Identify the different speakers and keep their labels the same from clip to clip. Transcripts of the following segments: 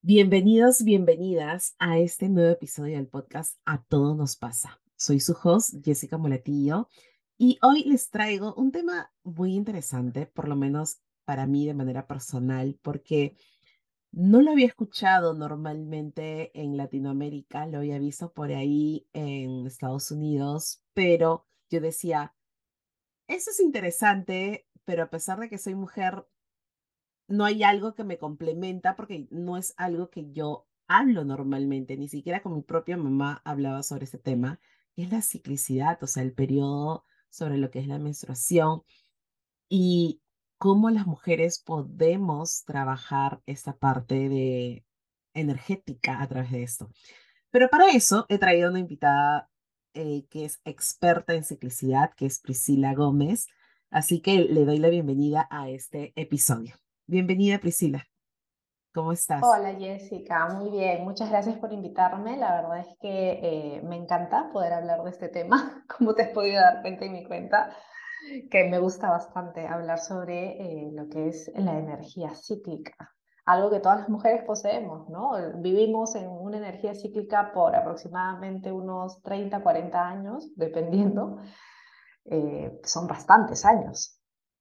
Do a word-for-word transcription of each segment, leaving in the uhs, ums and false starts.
Speaker 1: Bienvenidos, bienvenidas a este nuevo episodio del podcast A Todo Nos Pasa. Soy su host, Jessica Moletillo, y hoy les traigo un tema muy interesante, por lo menos para mí de manera personal, porque no lo había escuchado normalmente en Latinoamérica, lo había visto por ahí en Estados Unidos, pero yo decía, eso es interesante, pero a pesar de que soy mujer, no hay algo que me complementa porque no es algo que yo hablo normalmente, ni siquiera con mi propia mamá hablaba sobre este tema, y es la ciclicidad, o sea, el periodo sobre lo que es la menstruación y cómo las mujeres podemos trabajar esta parte de energética a través de esto. Pero para eso he traído una invitada eh, que es experta en ciclicidad, que es Priscila Gómez, así que le doy la bienvenida a este episodio. Bienvenida, Priscila. ¿Cómo estás?
Speaker 2: Hola Jessica, muy bien, muchas gracias por invitarme. La verdad es que eh, me encanta poder hablar de este tema, como te has podido dar cuenta y mi cuenta, que me gusta bastante hablar sobre eh, lo que es la energía cíclica, algo que todas las mujeres poseemos, ¿no? Vivimos en una energía cíclica por aproximadamente unos treinta, cuarenta años, dependiendo, eh, son bastantes años.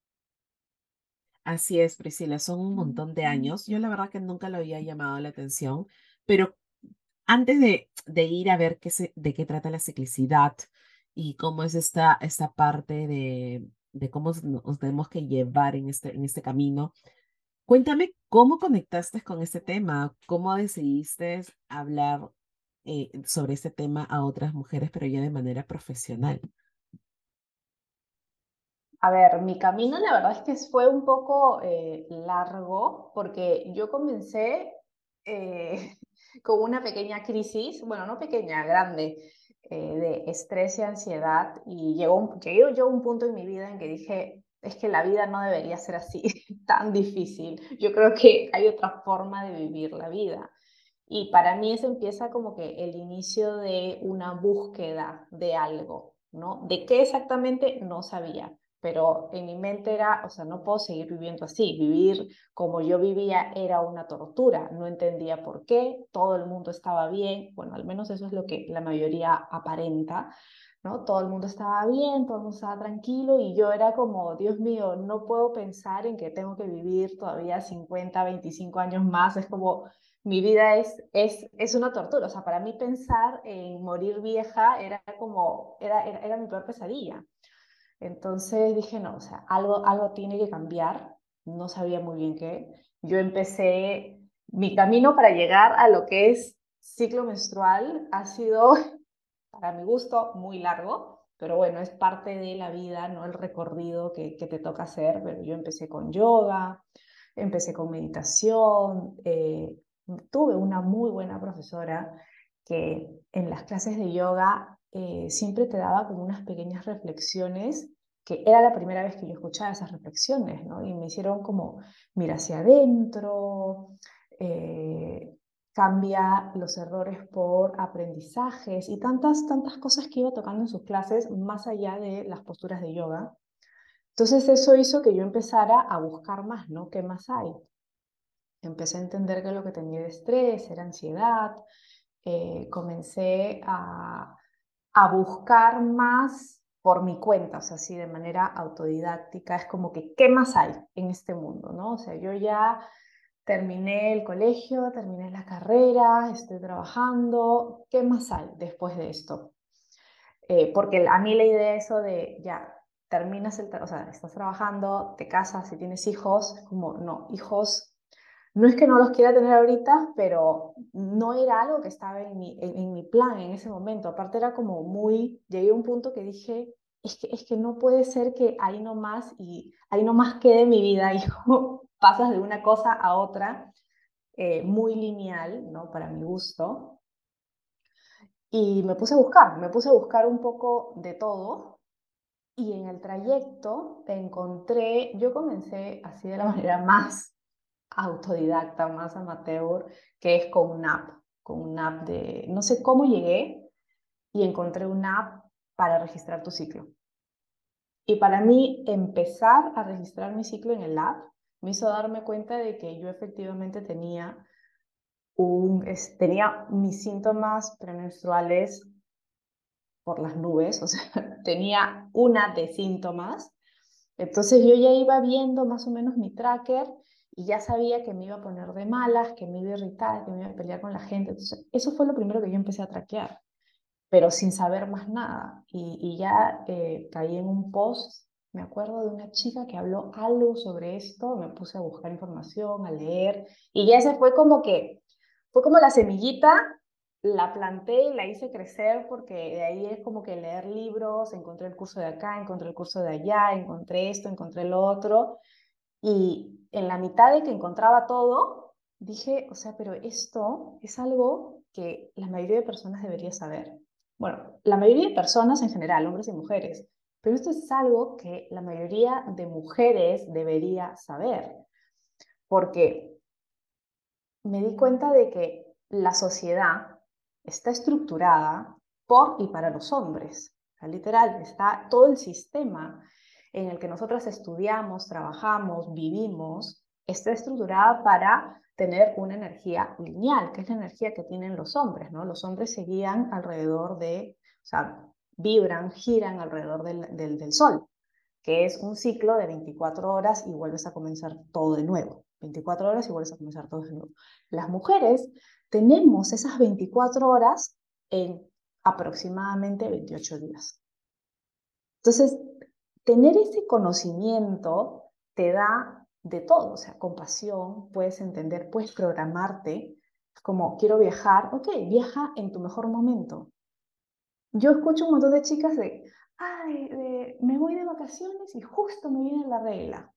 Speaker 1: Así es, Priscila, son un montón de años. Yo la verdad que nunca lo había llamado la atención, pero antes de, de ir a ver qué se, de qué trata la ciclicidad y cómo es esta, esta parte de, de cómo nos tenemos que llevar en este, en este camino, cuéntame cómo conectaste con este tema, cómo decidiste hablar eh, sobre este tema a otras mujeres, pero ya de manera profesional.
Speaker 2: A ver, mi camino la verdad es que fue un poco eh, largo porque yo comencé eh, con una pequeña crisis, bueno, no pequeña, grande, eh, de estrés y ansiedad y llegó, un- llegué yo a un punto en mi vida en que dije, es que la vida no debería ser así, tan difícil. Yo creo que hay otra forma de vivir la vida. Y para mí eso empieza como que el inicio de una búsqueda de algo, ¿no? ¿De qué exactamente? No sabía, pero en mi mente era, o sea, no puedo seguir viviendo así. Vivir como yo vivía era una tortura, no entendía por qué, todo el mundo estaba bien, bueno, al menos eso es lo que la mayoría aparenta, ¿no? Todo el mundo estaba bien, todo el mundo estaba tranquilo y yo era como, Dios mío, no puedo pensar en que tengo que vivir todavía cincuenta, veinticinco años más, es como mi vida es, es, es una tortura. O sea, para mí pensar en morir vieja era como, era, era, era mi peor pesadilla. Entonces dije, no, o sea, algo, algo tiene que cambiar. No sabía muy bien qué. Yo empecé mi camino para llegar a lo que es ciclo menstrual. Ha sido, para mi gusto, muy largo. Pero bueno, es parte de la vida, ¿no? El recorrido que, que te toca hacer. Pero yo empecé con yoga, empecé con meditación, eh, tuve una muy buena profesora que en las clases de yoga eh, siempre te daba como unas pequeñas reflexiones, que era la primera vez que yo escuchaba esas reflexiones, ¿no? Y me hicieron como, mira hacia adentro, eh, cambia los errores por aprendizajes y tantas, tantas cosas que iba tocando en sus clases más allá de las posturas de yoga. Entonces eso hizo que yo empezara a buscar más, ¿no? ¿Qué más hay? Empecé a entender que lo que tenía de estrés era ansiedad, eh, comencé a, a buscar más por mi cuenta, o sea, así de manera autodidáctica, es como que, ¿qué más hay en este mundo, no? O sea, yo ya terminé el colegio, terminé la carrera, estoy trabajando, ¿qué más hay después de esto? Eh, porque a mí la idea es eso de ya terminas el, o sea, estás trabajando, te casas y tienes hijos, como no, hijos, no es que no los quiera tener ahorita, pero no era algo que estaba en mi, en, en mi plan en ese momento. Aparte era como muy, llegué a un punto que dije, es que, es que no puede ser que ahí nomás y ahí nomás quede mi vida, hijo, pasas de una cosa a otra, eh, muy lineal, ¿no? Para mi gusto. Y me puse a buscar, me puse a buscar un poco de todo y en el trayecto encontré, yo comencé así de la manera más autodidacta, más amateur, que es con una app, con una app de, no sé cómo llegué y encontré una app para registrar tu ciclo. Y para mí empezar a registrar mi ciclo en el app me hizo darme cuenta de que yo efectivamente tenía un, es, tenía mis síntomas premenstruales por las nubes, o sea, tenía una de síntomas. Entonces yo ya iba viendo más o menos mi tracker y ya sabía que me iba a poner de malas, que me iba a irritar, que me iba a pelear con la gente. Entonces eso fue lo primero que yo empecé a traquear, pero sin saber más nada. Y, y ya eh, caí en un post, me acuerdo de una chica que habló algo sobre esto, me puse a buscar información, a leer, y ya ese fue como que, fue como la semillita, la planté y la hice crecer, porque de ahí es como que leer libros, encontré el curso de acá, encontré el curso de allá, encontré esto, encontré lo otro, y en la mitad de que encontraba todo, dije, o sea, pero esto es algo que la mayoría de personas debería saber. Bueno, la mayoría de personas en general, hombres y mujeres, pero esto es algo que la mayoría de mujeres debería saber, porque me di cuenta de que la sociedad está estructurada por y para los hombres. O sea, literal, está todo el sistema en el que nosotros estudiamos, trabajamos, vivimos, está estructurada para tener una energía lineal, que es la energía que tienen los hombres, ¿no? Los hombres se guían alrededor de, o sea, vibran, giran alrededor del, del, del sol, que es un ciclo de veinticuatro horas y vuelves a comenzar todo de nuevo. veinticuatro horas y vuelves a comenzar todo de nuevo. Las mujeres tenemos esas veinticuatro horas en aproximadamente veintiocho días. Entonces, tener ese conocimiento te da de todo, o sea, compasión, puedes entender, puedes programarte, como quiero viajar, ok, viaja en tu mejor momento. Yo escucho un montón de chicas de, ay, de, me voy de vacaciones y justo me viene la regla.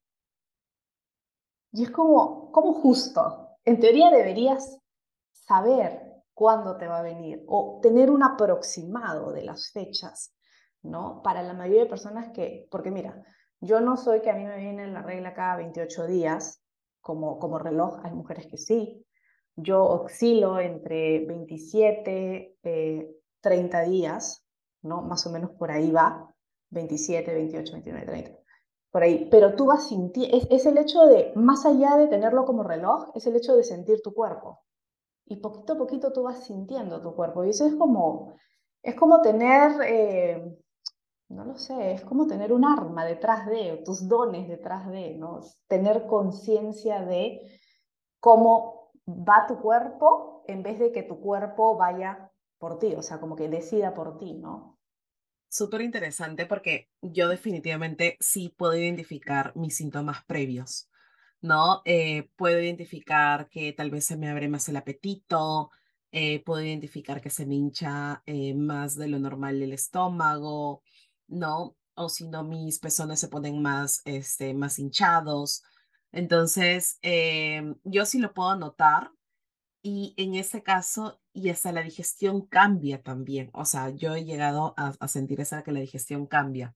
Speaker 2: Y es como, como justo. En teoría deberías saber cuándo te va a venir o tener un aproximado de las fechas, ¿no? Para la mayoría de personas que, porque mira, yo no soy que a mí me viene la regla cada veintiocho días, como, como reloj, hay mujeres que sí. Yo oscilo entre veintisiete, eh, treinta días, ¿no? Más o menos por ahí va, veintisiete, veintiocho, veintinueve, treinta por ahí, pero tú vas sintiendo, es, es el hecho de, más allá de tenerlo como reloj, es el hecho de sentir tu cuerpo. Y poquito a poquito tú vas sintiendo tu cuerpo. Y eso es como, es como tener, eh, no lo sé, es como tener un arma detrás de, tus dones detrás de, ¿no? Tener conciencia de cómo va tu cuerpo en vez de que tu cuerpo vaya por ti, o sea, como que decida por ti, ¿no?
Speaker 1: Súper interesante porque yo definitivamente sí puedo identificar mis síntomas previos, ¿no? Eh, puedo identificar que tal vez se me abre más el apetito, eh, puedo identificar que se me hincha eh, más de lo normal el estómago, ¿no? O si no, mis pezones se ponen más, este, más hinchados. Entonces, em, yo sí lo puedo notar y en este caso, y hasta la digestión cambia también. O sea, yo he llegado a, a sentir esa que la digestión cambia.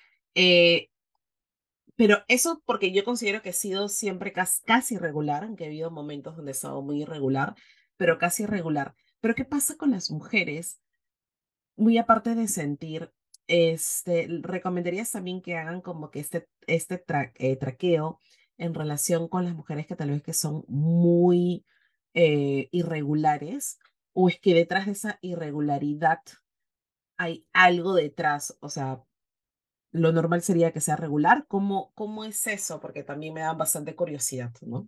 Speaker 1: Eh, pero eso porque yo considero que he sido siempre cas- casi regular, aunque he habido momentos donde he estado muy irregular, pero casi regular. Pero ¿qué pasa con las mujeres? Muy aparte de sentir, este, recomendarías también que hagan como que este, este tra- eh, traqueo en relación con las mujeres que tal vez que son muy eh, irregulares, o es que detrás de esa irregularidad hay algo detrás, o sea, lo normal sería que sea regular. ¿Cómo, cómo es eso? Porque también me da bastante curiosidad, ¿no?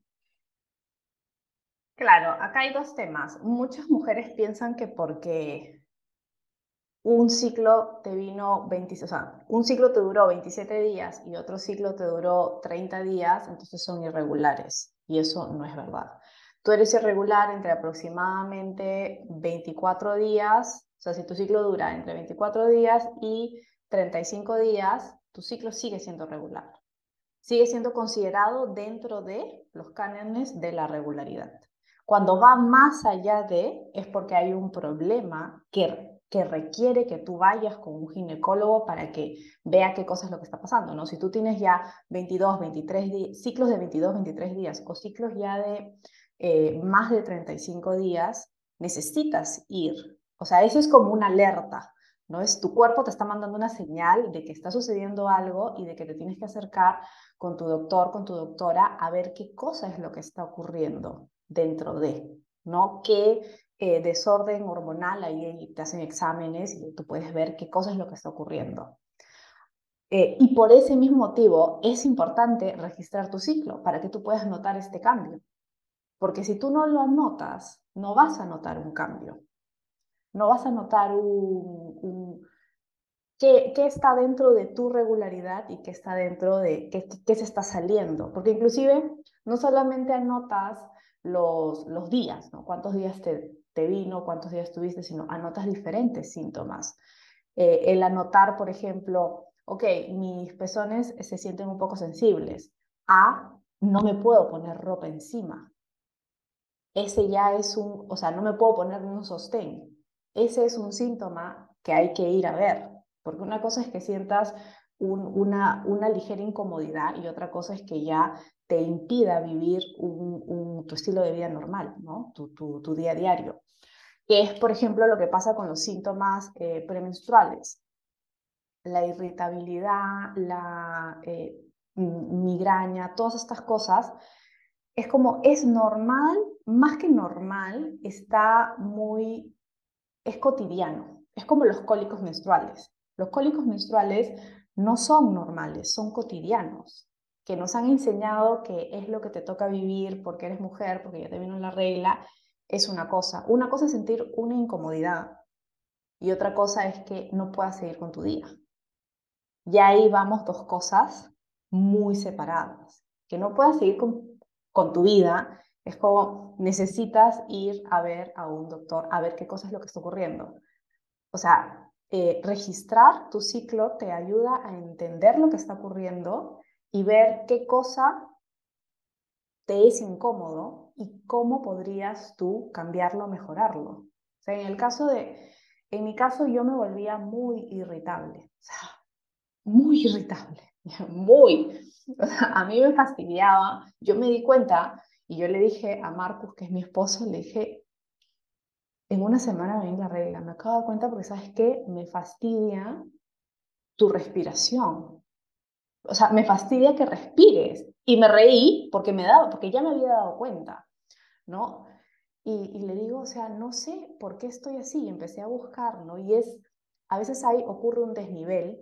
Speaker 2: Claro, acá hay dos temas. Muchas mujeres piensan que porque un ciclo te vino veinte, o sea, un ciclo te duró veintisiete días y otro ciclo te duró treinta días, entonces son irregulares. Y eso no es verdad. Tú eres irregular entre aproximadamente veinticuatro días, o sea, si tu ciclo dura entre veinticuatro días y treinta y cinco días, tu ciclo sigue siendo regular. Sigue siendo considerado dentro de los cánones de la regularidad. Cuando va más allá de, es porque hay un problema que, que requiere que tú vayas con un ginecólogo para que vea qué cosa es lo que está pasando, ¿no? Si tú tienes ya veintidós, veintitrés días, ciclos de veintidós, veintitrés días o ciclos ya de eh, más de treinta y cinco días, necesitas ir. O sea, eso es como una alerta, ¿no? Es tu cuerpo te está mandando una señal de que está sucediendo algo y de que te tienes que acercar con tu doctor, con tu doctora, a ver qué cosa es lo que está ocurriendo dentro de. ¿no? ¿Qué eh, desorden hormonal hay? Ahí te hacen exámenes y tú puedes ver qué cosa es lo que está ocurriendo. Eh, y por ese mismo motivo es importante registrar tu ciclo para que tú puedas notar este cambio. Porque si tú no lo anotas, no vas a notar un cambio. No vas a notar un, un qué, qué está dentro de tu regularidad y qué está dentro de qué, qué se está saliendo. Porque inclusive no solamente anotas los, los días, ¿no? Cuántos días te, te vino, cuántos días tuviste, sino anotas diferentes síntomas. Eh, el anotar, por ejemplo, ok, mis pezones se sienten un poco sensibles. A, no me puedo poner ropa encima. Ese ya es un, o sea, no me puedo poner un sostén. Ese es un síntoma que hay que ir a ver, porque una cosa es que sientas un, una, una ligera incomodidad y otra cosa es que ya te impida vivir un, un, tu estilo de vida normal, ¿no? Tu, tu, tu día a diario. Que es, por ejemplo, lo que pasa con los síntomas eh, premenstruales. La irritabilidad, la eh, migraña, todas estas cosas es como, es normal, más que normal, está muy, es cotidiano. Es como los cólicos menstruales. Los cólicos menstruales no son normales, son cotidianos, que nos han enseñado que es lo que te toca vivir porque eres mujer, porque ya te vino la regla, es una cosa. Una cosa es sentir una incomodidad y otra cosa es que no puedas seguir con tu día. Y ahí vamos dos cosas muy separadas. Que no puedas seguir con, con tu vida es como necesitas ir a ver a un doctor, a ver qué cosa es lo que está ocurriendo. O sea, eh, registrar tu ciclo te ayuda a entender lo que está ocurriendo y ver qué cosa te es incómodo y cómo podrías tú cambiarlo o mejorarlo. O sea, en el caso de, en mi caso yo me volvía muy irritable. O sea, muy irritable, muy. O sea, a mí me fastidiaba. Yo me di cuenta y yo le dije a Marcus, que es mi esposo, le dije, en una semana me viene la regla. Me acabo de dar cuenta porque, ¿sabes qué? Me fastidia tu respiración. O sea, me fastidia que respires. Y me reí porque, me daba, porque ya me había dado cuenta, ¿no? Y, y le digo, o sea, no sé por qué estoy así. Y empecé a buscar, ¿no? Y es, a veces ahí ocurre un desnivel.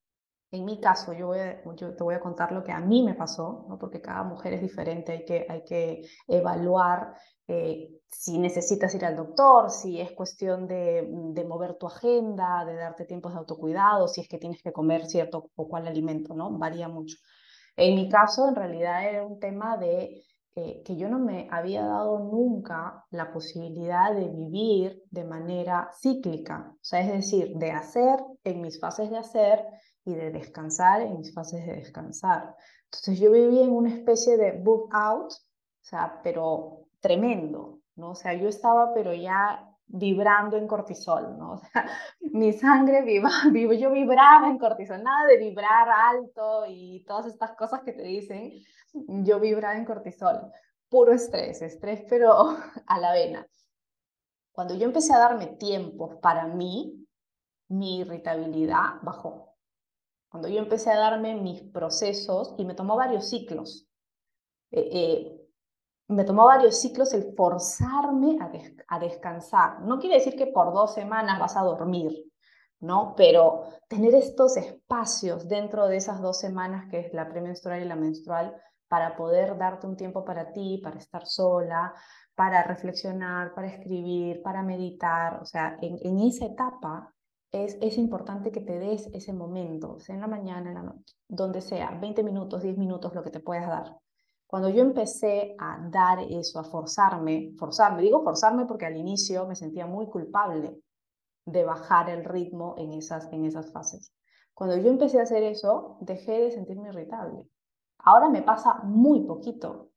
Speaker 2: En mi caso, yo, voy a, yo te voy a contar lo que a mí me pasó, ¿no? Porque cada mujer es diferente, hay que, hay que evaluar eh, si necesitas ir al doctor, si es cuestión de, de mover tu agenda, de darte tiempos de autocuidado, si es que tienes que comer cierto o cual alimento, ¿no? Varía mucho. En mi caso, en realidad era un tema de eh, que yo no me había dado nunca la posibilidad de vivir de manera cíclica, o sea, es decir, de hacer en mis fases de hacer y de descansar en mis fases de descansar. Entonces yo viví en una especie de burn out, o sea, pero tremendo, ¿no? O sea, yo estaba pero ya vibrando en cortisol, ¿no? O sea, mi sangre viva, vivo, yo vibraba en cortisol, nada de vibrar alto y todas estas cosas que te dicen, yo vibraba en cortisol, puro estrés, estrés pero a la vena. Cuando yo empecé a darme tiempo para mí, mi irritabilidad bajó. Cuando yo empecé a darme mis procesos, y me tomó varios ciclos, eh, eh, me tomó varios ciclos el forzarme a, des a descansar. No quiere decir que por dos semanas vas a dormir, ¿no? Pero tener estos espacios dentro de esas dos semanas, que es la premenstrual y la menstrual, para poder darte un tiempo para ti, para estar sola, para reflexionar, para escribir, para meditar. O sea, en, en esa etapa es, es importante que te des ese momento, sea en la mañana, en la noche, donde sea, veinte minutos, diez minutos, lo que te puedas dar. Cuando yo empecé a dar eso, a forzarme, forzarme, digo forzarme porque al inicio me sentía muy culpable de bajar el ritmo en esas, en esas fases. Cuando yo empecé a hacer eso, dejé de sentirme irritable. Ahora me pasa muy poquito,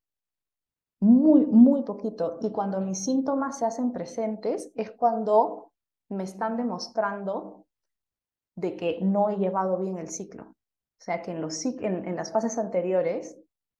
Speaker 2: muy, muy poquito. Y cuando mis síntomas se hacen presentes es cuando me están demostrando de que no he llevado bien el ciclo. O sea, que en, los, en, en las fases anteriores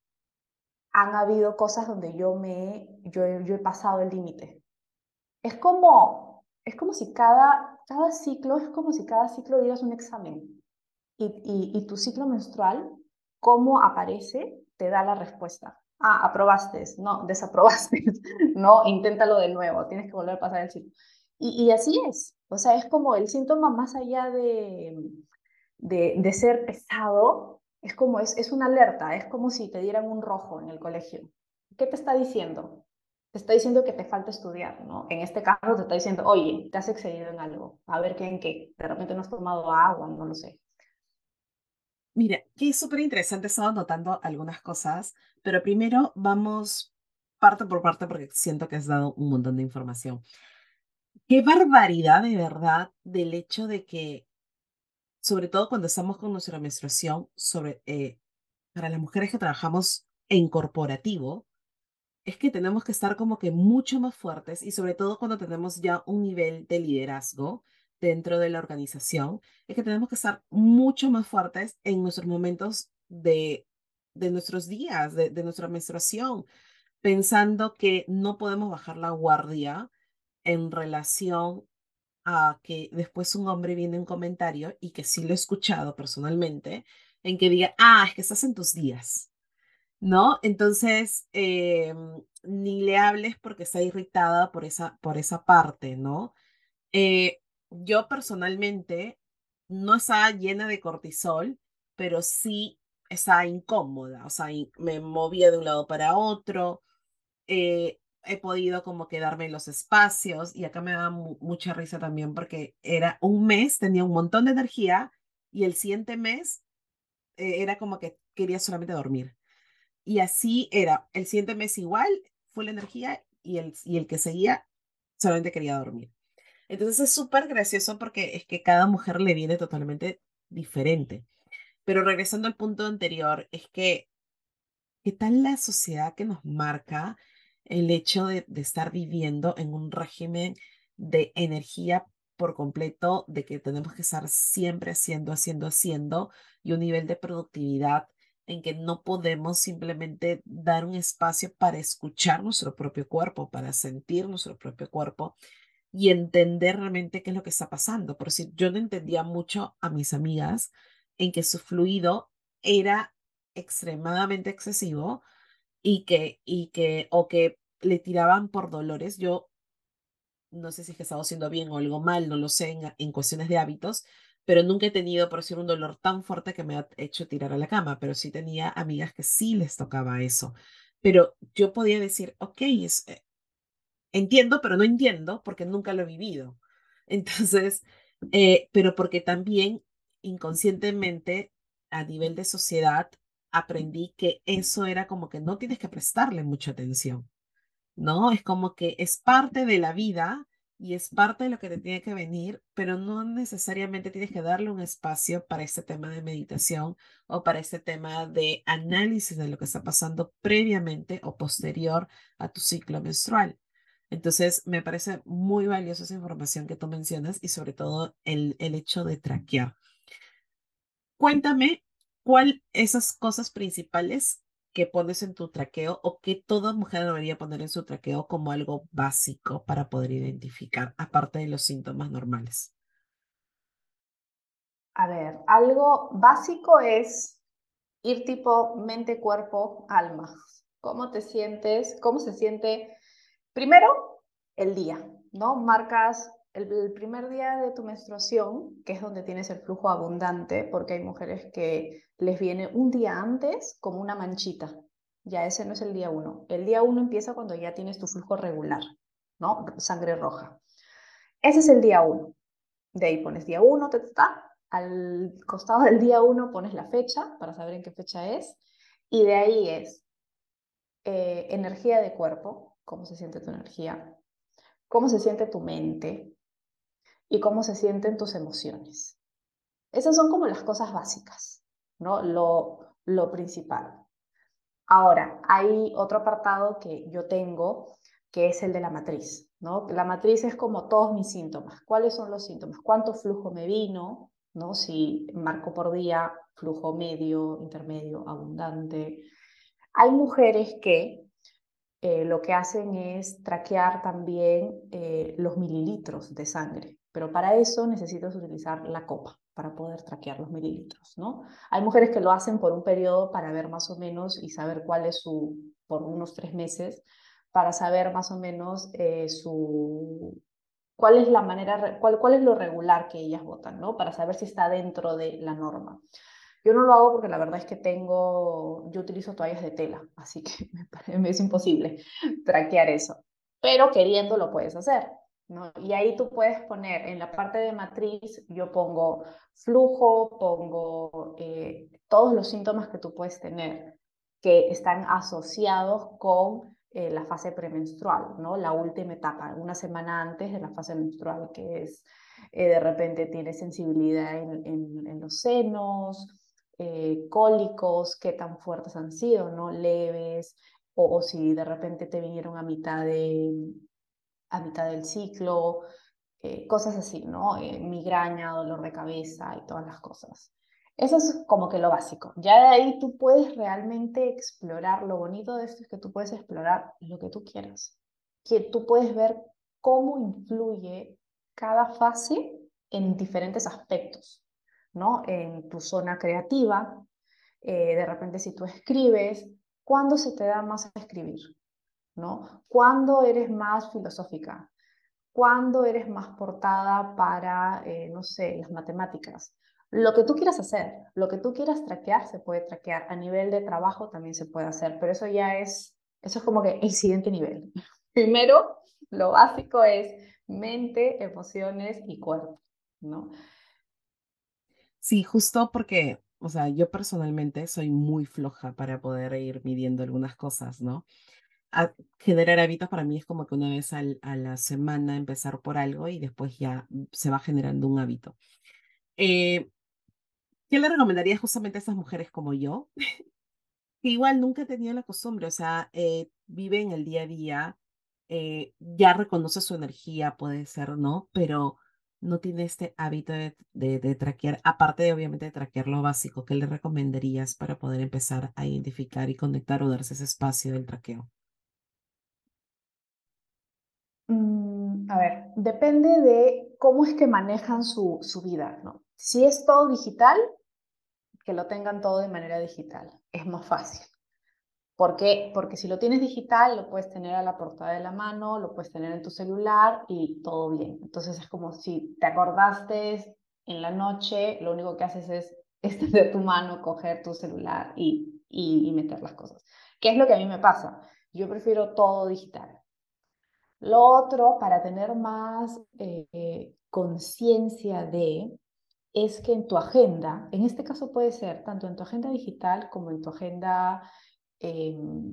Speaker 2: han habido cosas donde yo, me, yo, yo he pasado el límite. Es como, es como si cada, cada ciclo, es como si cada ciclo dieras un examen y, y, y tu ciclo menstrual, cómo aparece, te da la respuesta. Ah, aprobaste, no, desaprobaste, no, inténtalo de nuevo, tienes que volver a pasar el ciclo. Y, y así es, o sea, es como el síntoma más allá de, de, de ser pesado, es como, es, es una alerta, es como si te dieran un rojo en el colegio. ¿Qué te está diciendo? Te está diciendo que te falta estudiar, ¿no? En este caso te está diciendo, oye, te has excedido en algo, a ver qué en qué, de repente no has tomado agua, no lo sé.
Speaker 1: Mira, que es súper interesante, estaba notando algunas cosas, pero primero vamos parte por parte porque siento que has dado un montón de información. Qué barbaridad de verdad del hecho de que, sobre todo cuando estamos con nuestra menstruación, sobre, eh, para las mujeres que trabajamos en corporativo, es que tenemos que estar como que mucho más fuertes y sobre todo cuando tenemos ya un nivel de liderazgo dentro de la organización, es que tenemos que estar mucho más fuertes en nuestros momentos de, de nuestros días, de, de nuestra menstruación, pensando que no podemos bajar la guardia en relación a que después un hombre viene un comentario y que sí lo he escuchado personalmente, en que diga, ah, es que estás en tus días. ¿No? Entonces, em, ni le hables porque está irritada por esa, por esa parte, ¿no? Eh, yo personalmente no estaba llena de cortisol, pero sí estaba incómoda, o sea, in- me movía de un lado para otro, eh, he podido como quedarme en los espacios y acá me da mu- mucha risa también porque era un mes, tenía un montón de energía y el siguiente mes eh, era como que quería solamente dormir. Y así era, el siguiente mes igual, fue la energía y el, y el que seguía solamente quería dormir. Entonces es súper gracioso porque es que cada mujer le viene totalmente diferente. Pero regresando al punto anterior, es que ¿qué tal la sociedad que nos marca el hecho de, de estar viviendo en un régimen de energía por completo, de que tenemos que estar siempre haciendo, haciendo, haciendo, y un nivel de productividad en que no podemos simplemente dar un espacio para escuchar nuestro propio cuerpo, para sentir nuestro propio cuerpo y entender realmente qué es lo que está pasando? Por si yo no entendía mucho a mis amigas en que su fluido era extremadamente excesivo y que, y que, o que le tiraban por dolores. Yo no sé si es que estaba haciendo bien o algo mal, no lo sé en, en cuestiones de hábitos, pero nunca he tenido, por decir, un dolor tan fuerte que me ha hecho tirar a la cama, pero sí tenía amigas que sí les tocaba eso. Pero yo podía decir, ok, es, eh, entiendo, pero no entiendo porque nunca lo he vivido. Entonces, eh, pero porque también inconscientemente a nivel de sociedad aprendí que eso era como que no tienes que prestarle mucha atención, ¿no? Es como que es parte de la vida y es parte de lo que te tiene que venir, pero no necesariamente tienes que darle un espacio para este tema de meditación o para este tema de análisis de lo que está pasando previamente o posterior a tu ciclo menstrual. Entonces, me parece muy valiosa esa información que tú mencionas y sobre todo el, el hecho de traquear. Cuéntame cuál esas cosas principales que pones en tu traqueo o que toda mujer debería poner en su traqueo como algo básico para poder identificar, aparte de los síntomas normales.
Speaker 2: A ver, algo básico es ir tipo mente, cuerpo, alma. ¿Cómo te sientes? ¿Cómo se siente? Primero, el día, ¿no? Marcas el, el primer día de tu menstruación, que es donde tienes el flujo abundante, porque hay mujeres que les viene un día antes como una manchita. Ya ese no es el día uno. El día uno empieza cuando ya tienes tu flujo regular, ¿no? Sangre roja. Ese es el día uno. De ahí pones día uno, ta, ta, ta. Al costado del día uno pones la fecha para saber en qué fecha es. Y de ahí es eh, energía de cuerpo, cómo se siente tu energía, cómo se siente tu mente y cómo se sienten tus emociones. Esas son como las cosas básicas, ¿no? Lo, lo principal. Ahora, hay otro apartado que yo tengo, que es el de la matriz, ¿no? La matriz es como todos mis síntomas. ¿Cuáles son los síntomas? ¿Cuánto flujo me vino? ¿No? Si marco por día, flujo medio, intermedio, abundante. Hay mujeres que eh, lo que hacen es traquear también eh, los mililitros de sangre, pero para eso necesitas utilizar la copa. para poder traquear los mililitros, ¿no? Hay mujeres que lo hacen por un periodo para ver más o menos y saber cuál es su, por unos tres meses, para saber más o menos eh, su, cuál es la manera, cuál, cuál es lo regular que ellas votan, ¿no? Para saber si está dentro de la norma. Yo no lo hago porque la verdad es que tengo, yo utilizo toallas de tela, así que me, me es imposible traquear eso. Pero queriendo lo puedes hacer, ¿no? Y ahí tú puedes poner en la parte de matriz, yo pongo flujo, pongo eh, todos los síntomas que tú puedes tener que están asociados con eh, la fase premenstrual, ¿no? La última etapa, una semana antes de la fase menstrual, que es eh, de repente tienes sensibilidad en, en, en los senos, eh, cólicos, qué tan fuertes han sido, ¿no? Leves, o, o si de repente te vinieron a mitad, de, a mitad del ciclo, eh, cosas así, ¿no? Eh, migraña, dolor de cabeza y todas las cosas. Eso es como que lo básico. Ya de ahí tú puedes realmente explorar. Lo bonito de esto es que tú puedes explorar lo que tú quieras. Que tú puedes ver cómo influye cada fase en diferentes aspectos, ¿no? En tu zona creativa, eh, de repente si tú escribes, ¿cuándo se te da más a escribir? ¿No? ¿Cuándo eres más filosófica? ¿Cuándo eres más portada para, eh, no sé, las matemáticas? Lo que tú quieras hacer, lo que tú quieras traquear, se puede traquear. A nivel de trabajo también se puede hacer, pero eso ya es, eso es como que el siguiente nivel. Primero, lo básico es mente, emociones y cuerpo, ¿no?
Speaker 1: Sí, justo porque, o sea, yo personalmente soy muy floja para poder ir midiendo algunas cosas, ¿no? A- generar hábitos para mí es como que una vez al- a la semana empezar por algo y después ya mm, se va generando un hábito. Eh, ¿Qué le recomendaría justamente a esas mujeres como yo? Que igual nunca he tenido la costumbre, o sea, eh, vive en el día a día, eh, ya reconoce su energía, puede ser, ¿no? Pero no tiene este hábito de, de, de traquear, aparte de obviamente de traquear lo básico. ¿Qué le recomendarías para poder empezar a identificar y conectar o darse ese espacio del traqueo?
Speaker 2: Mm, a ver, depende de cómo es que manejan su, su vida, ¿no? Si es todo digital, que lo tengan todo de manera digital, es más fácil. ¿Por qué? Porque si lo tienes digital, lo puedes tener a la portada de la mano, lo puedes tener en tu celular y todo bien. Entonces es como si te acordaste en la noche, lo único que haces es extender tu mano, coger tu celular y, y, y meter las cosas. ¿Qué es lo que a mí me pasa? Yo prefiero todo digital. Lo otro, para tener más eh, conciencia de, es que en tu agenda, en este caso puede ser tanto en tu agenda digital como en tu agenda eh,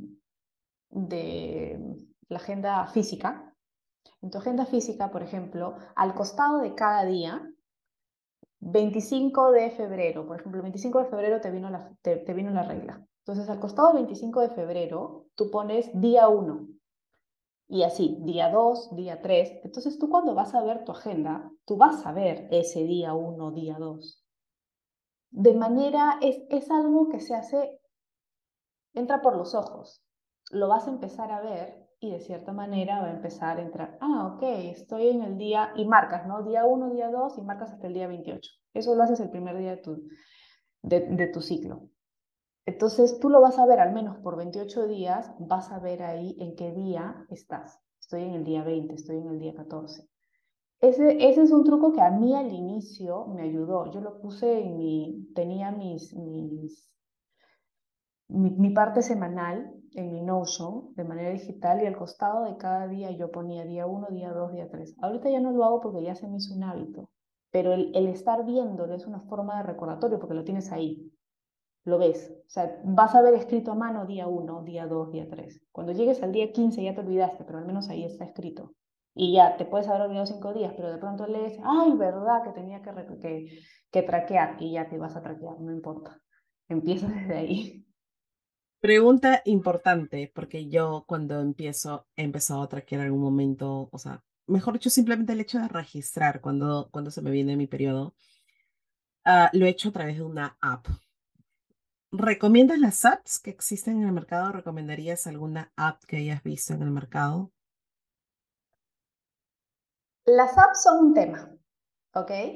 Speaker 2: de la agenda física. En tu agenda física, por ejemplo, al costado de cada día, veinticinco de febrero, por ejemplo, el veinticinco de febrero te vino la, te, te vino la regla. Entonces, al costado del veinticinco de febrero, tú pones día uno. Y así, día dos, día tres. Entonces tú cuando vas a ver tu agenda, tú vas a ver ese día uno, día dos. De manera, es, es algo que se hace, entra por los ojos. Lo vas a empezar a ver y de cierta manera va a empezar a entrar. Ah, ok, estoy en el día, y marcas, ¿no? Día uno, día dos y marcas hasta el día veintiocho. Eso lo haces el primer día de tu, de, de tu ciclo. Entonces tú lo vas a ver al menos por veintiocho días, vas a ver ahí en qué día estás. Estoy en el día veinte, estoy en el día catorce. Ese, ese es un truco que a mí al inicio me ayudó. Yo lo puse en mi, tenía mis, mis, mi, mi parte semanal en mi Notion de manera digital y al costado de cada día yo ponía día uno, día dos, día tres. Ahorita ya no lo hago porque ya se me hizo un hábito, pero el, el estar viéndolo es una forma de recordatorio porque lo tienes ahí, lo ves. O sea, vas a ver escrito a mano día uno, día dos, día tres. Cuando llegues al día quince ya te olvidaste, pero al menos ahí está escrito. Y ya te puedes haber olvidado cinco días, pero de pronto lees, ay, verdad que tenía que, que, que traquear y ya te vas a traquear, no importa. Empiezas desde ahí.
Speaker 1: Pregunta importante, porque yo cuando empiezo, he empezado a traquear en algún momento, o sea, mejor dicho, simplemente el hecho de registrar cuando, cuando se me viene mi periodo, ah, lo he hecho a través de una app. ¿Recomiendas las apps que existen en el mercado? ¿Recomendarías alguna app que hayas visto en el mercado?
Speaker 2: Las apps son un tema, ¿ok?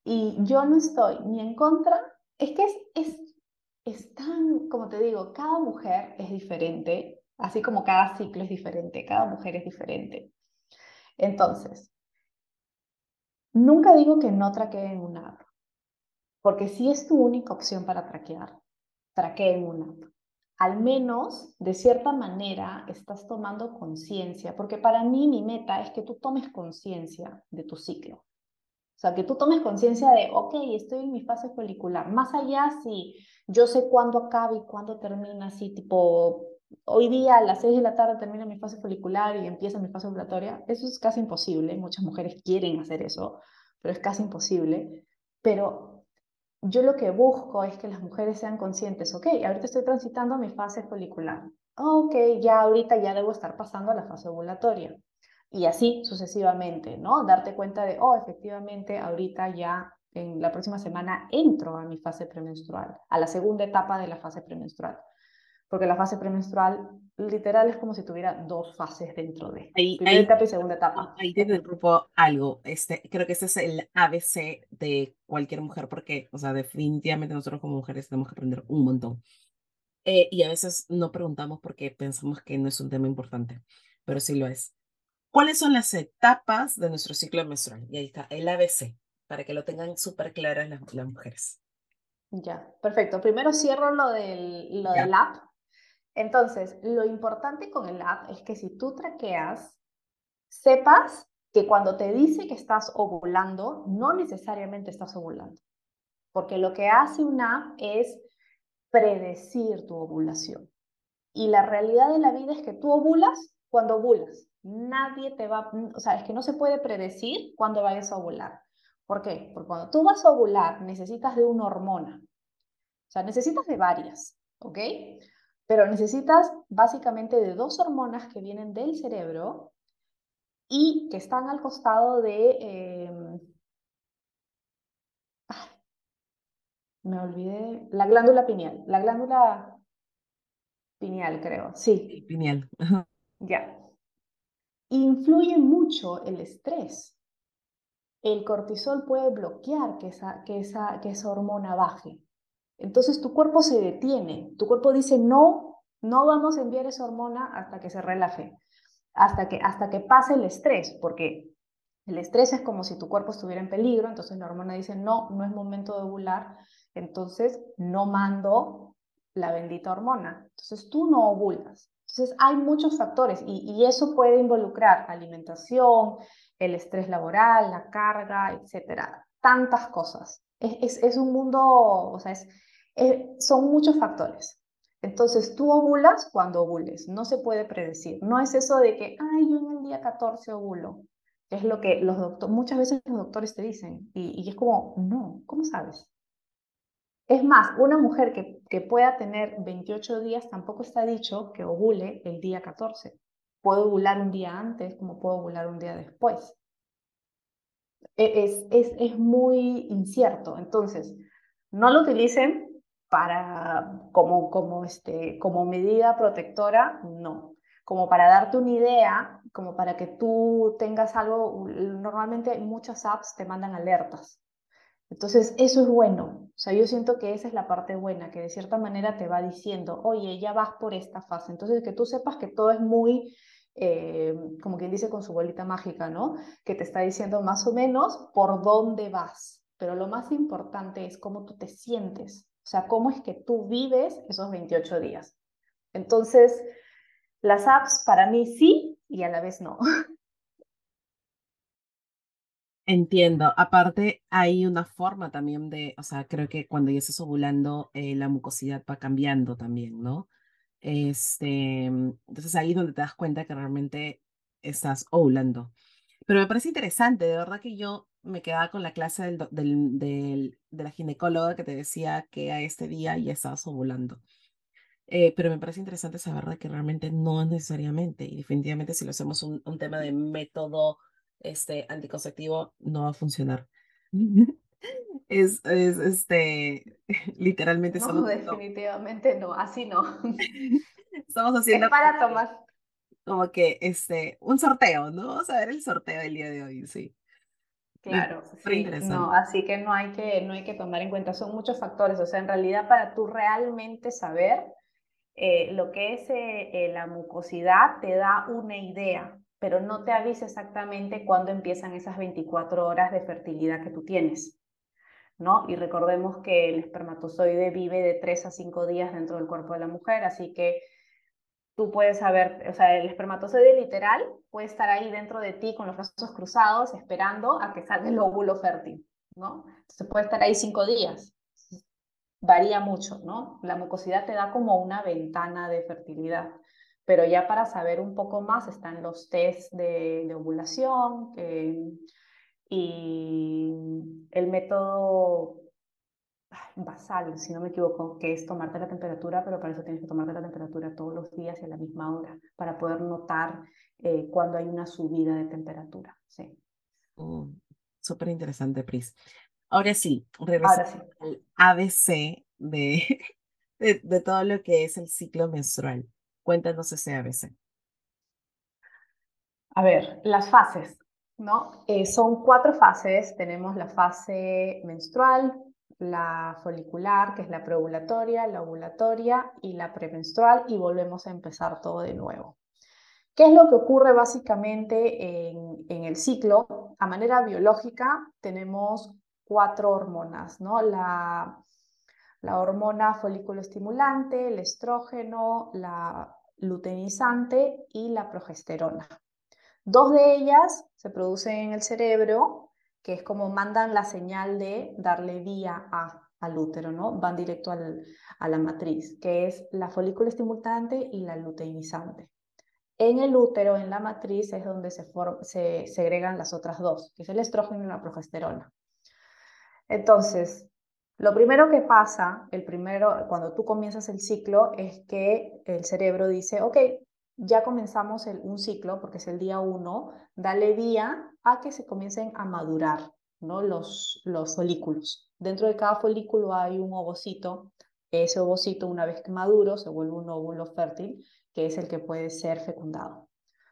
Speaker 2: Y yo no estoy ni en contra, es que es, es, es tan, como te digo, cada mujer es diferente, así como cada ciclo es diferente, cada mujer es diferente. Entonces, nunca digo que no traqueen una app, porque si es tu única opción para traquear, traqueen una app. Al menos, de cierta manera, estás tomando conciencia, porque para mí mi meta es que tú tomes conciencia de tu ciclo. O sea, que tú tomes conciencia de, ok, estoy en mi fase folicular. Más allá si yo sé cuándo acaba y cuándo termina, así tipo, hoy día a las seis de la tarde termina mi fase folicular y empieza mi fase ovulatoria. Eso es casi imposible. Muchas mujeres quieren hacer eso, pero es casi imposible. Pero yo lo que busco es que las mujeres sean conscientes, ok, ahorita estoy transitando mi fase folicular. Ok, ya ahorita ya debo estar pasando a la fase ovulatoria. Y así sucesivamente, ¿no? Darte cuenta de, oh, efectivamente, ahorita ya en la próxima semana entro a mi fase premenstrual, a la segunda etapa de la fase premenstrual. Porque la fase premenstrual literal es como si tuviera dos fases dentro de,
Speaker 1: Ahí,
Speaker 2: primera
Speaker 1: ahí,
Speaker 2: etapa y segunda etapa.
Speaker 1: ahí te interrumpo algo. Este, creo que ese es el A B C de cualquier mujer, porque, o sea, definitivamente nosotros como mujeres tenemos que aprender un montón. Eh, y a veces no preguntamos porque pensamos que no es un tema importante, pero sí lo es. ¿Cuáles son las etapas de nuestro ciclo menstrual? Y ahí está, el A B C, para que lo tengan súper claras las, las mujeres.
Speaker 2: Ya, perfecto. Primero cierro lo del, lo del
Speaker 1: Ya.
Speaker 2: app. Entonces, lo importante con el app es que si tú traqueas, sepas que cuando te dice que estás ovulando, no necesariamente estás ovulando, porque lo que hace una app es predecir tu ovulación. Y la realidad de la vida es que tú ovulas cuando ovulas. Nadie te va, o sea, es que no se puede predecir cuándo vayas a ovular. ¿Por qué? Porque cuando tú vas a ovular necesitas de una hormona. O sea, necesitas de varias, ¿ok? Pero necesitas básicamente de dos hormonas que vienen del cerebro y que están al costado de... Eh, me olvidé, la glándula pineal, la glándula pineal creo,
Speaker 1: Sí,
Speaker 2: sí,
Speaker 1: pineal.
Speaker 2: ya. Influye mucho el estrés. El cortisol puede bloquear que esa, que esa, que esa hormona baje. Entonces tu cuerpo se detiene, tu cuerpo dice no, no vamos a enviar esa hormona hasta que se relaje, hasta que, hasta que pase el estrés, porque el estrés es como si tu cuerpo estuviera en peligro, entonces la hormona dice no, no es momento de ovular, entonces no mando la bendita hormona. Entonces tú no ovulas. Entonces hay muchos factores y, y eso puede involucrar alimentación, el estrés laboral, la carga, etcétera. Tantas cosas. Es, es, es un mundo, o sea, es, es, son muchos factores. Entonces tú ovulas cuando ovules, no se puede predecir. No es eso de que, ay, yo en el día catorce ovulo. Es lo que los doctores, muchas veces los doctores te dicen. Y, y es como, no, ¿cómo sabes? Es más, una mujer que, que pueda tener veintiocho días tampoco está dicho que ovule el día catorce. Puede ovular un día antes, como puede ovular un día después. Es, es, es muy incierto. Entonces, no lo utilicen para, como, como, este, como medida protectora, no. Como para darte una idea, como para que tú tengas algo, normalmente muchas apps te mandan alertas. Entonces, eso es bueno. O sea, yo siento que esa es la parte buena, que de cierta manera te va diciendo, oye, ya vas por esta fase. Entonces, que tú sepas que todo es muy, eh, como quien dice con su bolita mágica, ¿no? Que te está diciendo más o menos por dónde vas. Pero lo más importante es cómo tú te sientes. O sea, cómo es que tú vives esos veintiocho días. Entonces, las apps para mí sí y a la vez no.
Speaker 1: Entiendo. Aparte, hay una forma también de, o sea, creo que cuando ya estás ovulando, eh, la mucosidad va cambiando también, ¿no? Este, entonces ahí es donde te das cuenta que realmente estás ovulando. Pero me parece interesante, de verdad que yo me quedaba con la clase del, doc- del, del- de la ginecóloga que te decía que a este día ya estabas ovulando. Eh, pero me parece interesante saber de que realmente no es necesariamente, y definitivamente si lo hacemos un, un tema de método este, anticonceptivo, no va a funcionar. Es, es este, literalmente
Speaker 2: No,
Speaker 1: estamos haciendo,
Speaker 2: definitivamente no, así no.
Speaker 1: estamos
Speaker 2: Es
Speaker 1: haciendo como
Speaker 2: para
Speaker 1: que,
Speaker 2: tomar.
Speaker 1: como que este, un sorteo, ¿no? Vamos a ver el sorteo del día de hoy, sí.
Speaker 2: Claro,
Speaker 1: Súper
Speaker 2: sí, no,
Speaker 1: interesante.
Speaker 2: así que no hay que, no hay que tomar en cuenta, son muchos factores, o sea, en realidad para tú realmente saber eh, lo que es eh, eh, la mucosidad te da una idea, pero no te avisa exactamente cuándo empiezan esas veinticuatro horas de fertilidad que tú tienes, ¿no? Y recordemos que el espermatozoide vive de tres a cinco días dentro del cuerpo de la mujer, así que tú puedes saber, o sea, el espermatozoide literal puede estar ahí dentro de ti con los brazos cruzados esperando a que salga el óvulo fértil, ¿no? Entonces puede estar ahí cinco días. Varía mucho, ¿no? La mucosidad te da como una ventana de fertilidad, pero ya para saber un poco más están los test de, de ovulación eh, y el método basal, si no me equivoco, que es tomarte la temperatura, pero para eso tienes que tomarte la temperatura todos los días y a la misma hora, para poder notar eh, cuando hay una subida de temperatura. Sí.
Speaker 1: Oh, súper interesante, Pris. Ahora sí,
Speaker 2: Ahora
Speaker 1: regresando
Speaker 2: sí.
Speaker 1: al A B C de, de, de todo lo que es el ciclo menstrual. Cuéntanos ese A B C.
Speaker 2: A ver, las fases, ¿no? Eh, son cuatro fases. Tenemos la fase menstrual, la folicular, que es la preovulatoria, la ovulatoria y la premenstrual, y volvemos a empezar todo de nuevo. ¿Qué es lo que ocurre básicamente en, en el ciclo? A manera biológica tenemos cuatro hormonas, ¿no? La, la hormona folículo estimulante, el estrógeno, la luteinizante y la progesterona. Dos de ellas se producen en el cerebro, que es como mandan la señal de darle vía a, al útero, ¿no? Van directo al, a la matriz, que es la folículo estimulante y la luteinizante. En el útero, en la matriz, es donde se, se segregan las otras dos, que es el estrógeno y la progesterona. Entonces, lo primero que pasa, el primero, cuando tú comienzas el ciclo, es que el cerebro dice, ok, ya comenzamos el, un ciclo, porque es el día uno, dale vía a que se comiencen a madurar, ¿no? los, los folículos. Dentro de cada folículo hay un ovocito. Ese ovocito, una vez que maduro, se vuelve un óvulo fértil, que es el que puede ser fecundado.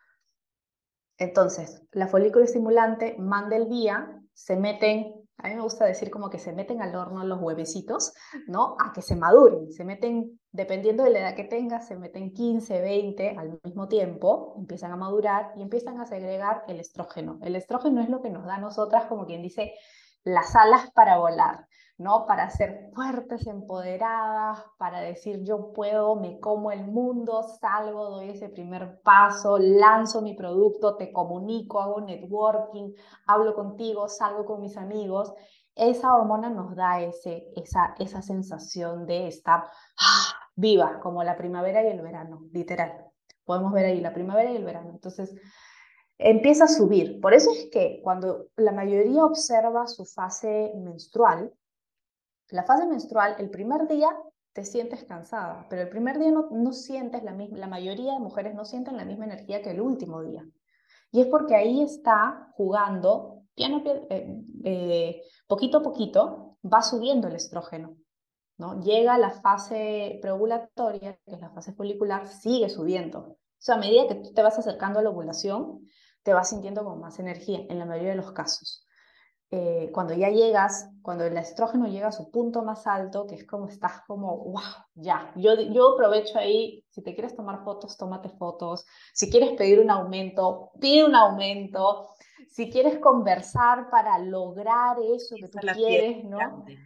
Speaker 2: Entonces, la folículo estimulante manda el vía, se meten, a mí me gusta decir como que se meten al horno los huevecitos, ¿no? A que se maduren, se meten, dependiendo de la edad que tengas, se meten quince, veinte al mismo tiempo, empiezan a madurar y empiezan a segregar el estrógeno. El estrógeno es lo que nos da a nosotras, como quien dice, las alas para volar, ¿no? Para ser fuertes, empoderadas, para decir yo puedo, me como el mundo, salgo, doy ese primer paso, lanzo mi producto, te comunico, hago networking, hablo contigo, salgo con mis amigos. Esa hormona nos da ese, esa, esa sensación de estar ¡ah! Viva, como la primavera y el verano, literal. Podemos ver ahí la primavera y el verano. Entonces, empieza a subir. Por eso es que cuando la mayoría observa su fase menstrual, la fase menstrual, el primer día te sientes cansada, pero el primer día no, no sientes la misma, la mayoría de mujeres no sienten la misma energía que el último día. Y es porque ahí está jugando, piano, eh, eh, poquito a poquito, va subiendo el estrógeno, ¿no? Llega a la fase preovulatoria, que es la fase folicular, sigue subiendo. O sea, a medida que tú te vas acercando a la ovulación, te vas sintiendo con más energía, en la mayoría de los casos. Eh, cuando ya llegas, cuando el estrógeno llega a su punto más alto, que es como estás como, wow, ya. Yo, yo aprovecho ahí, si te quieres tomar fotos, tómate fotos. Si quieres pedir un aumento, pide un aumento. Si quieres conversar para lograr eso que
Speaker 1: Esa
Speaker 2: tú
Speaker 1: es la piel
Speaker 2: quieres, ¿no?
Speaker 1: grande.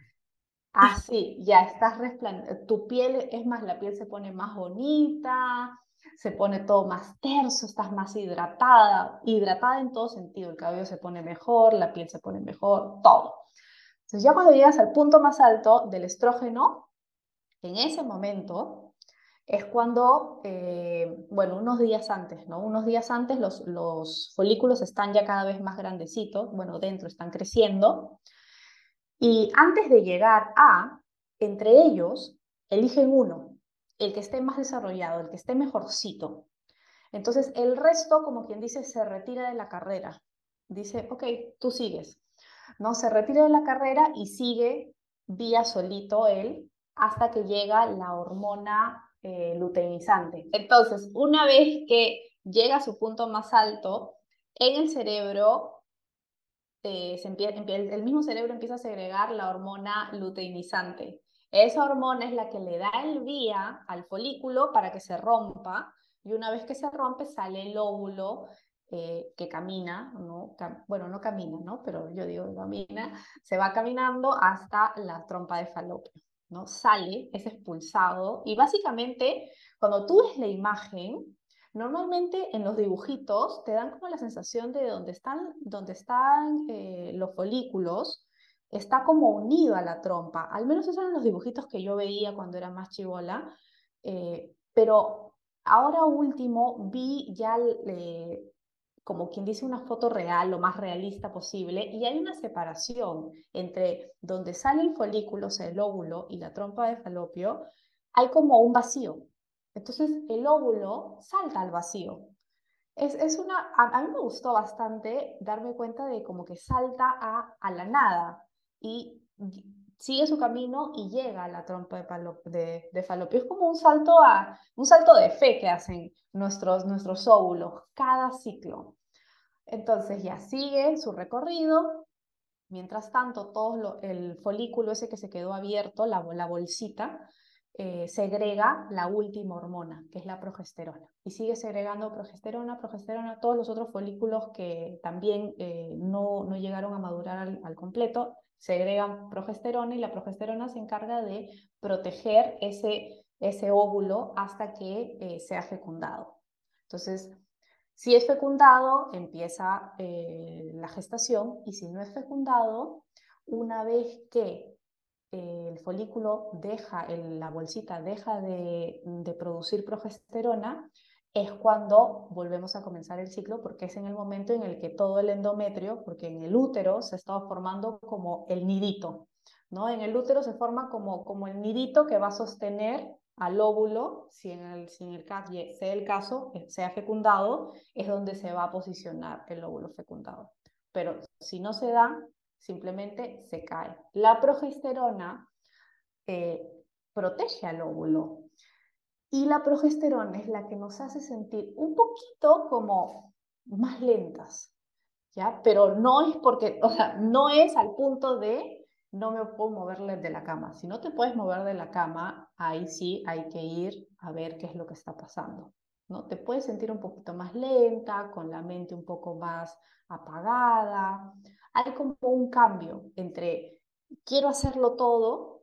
Speaker 2: Así, ya estás resplandeciendo, tu piel, es más, la piel se pone más bonita, se pone todo más terso, estás más hidratada, hidratada en todo sentido, el cabello se pone mejor, la piel se pone mejor, todo. Entonces ya cuando llegas al punto más alto del estrógeno, en ese momento es cuando, eh, bueno, unos días antes, ¿no? Unos días antes los, los folículos están ya cada vez más grandecitos, bueno, dentro están creciendo, y antes de llegar a, entre ellos, eligen uno, el que esté más desarrollado, el que esté mejorcito. Entonces, el resto, como quien dice, se retira de la carrera. Dice, ok, tú sigues. No, se retira de la carrera y sigue vía solito él hasta que llega la hormona eh, luteinizante. Entonces, una vez que llega a su punto más alto, en el cerebro eh, se empie- empie- el mismo cerebro empieza a segregar la hormona luteinizante. Esa hormona es la que le da el vía al folículo para que se rompa, y una vez que se rompe sale el óvulo eh, que camina, ¿no? Cam bueno, no camina, ¿no? Pero yo digo que camina, se va caminando hasta la trompa de falopio, ¿no? Sale, es expulsado, y básicamente cuando tú ves la imagen, normalmente en los dibujitos te dan como la sensación de donde están, donde están eh, los folículos, está como unido a la trompa. Al menos esos eran los dibujitos que yo veía cuando era más chivola. Eh, pero ahora último vi ya eh, como quien dice una foto real, lo más realista posible, y hay una separación entre donde sale el folículo, o sea, el óvulo, y la trompa de falopio, hay como un vacío. Entonces el óvulo salta al vacío. Es, es una, a, a mí me gustó bastante darme cuenta de como que salta a, a la nada y sigue su camino y llega a la trompa de, palo, de, de falopio. Es como un salto, a, un salto de fe que hacen nuestros, nuestros óvulos cada ciclo. Entonces ya sigue su recorrido. Mientras tanto, todo lo, el folículo ese que se quedó abierto, la, la bolsita, eh, segrega la última hormona, que es la progesterona. Y sigue segregando progesterona, progesterona, todos los otros folículos que también eh, no, no llegaron a madurar al, al completo, segregan progesterona, y la progesterona se encarga de proteger ese, ese óvulo hasta que eh, sea fecundado. Entonces, si es fecundado, empieza eh, la gestación, y si no es fecundado, una vez que eh, el folículo deja, el, la bolsita deja de, de producir progesterona, es cuando volvemos a comenzar el ciclo, porque es en el momento en el que todo el endometrio, porque en el útero se estaba formando como el nidito, ¿no? En el útero se forma como, como el nidito que va a sostener al óvulo, si en el, si en el caso, sea el caso, sea fecundado, es donde se va a posicionar el óvulo fecundado. Pero si no se da, simplemente se cae. La progesterona eh, protege al óvulo, y la progesterona es la que nos hace sentir un poquito como más lentas, ¿ya? Pero no es porque, o sea, no es al punto de no me puedo mover de la cama. Si no te puedes mover de la cama, ahí sí hay que ir a ver qué es lo que está pasando, ¿no? Te puedes sentir un poquito más lenta, con la mente un poco más apagada. Hay como un cambio entre quiero hacerlo todo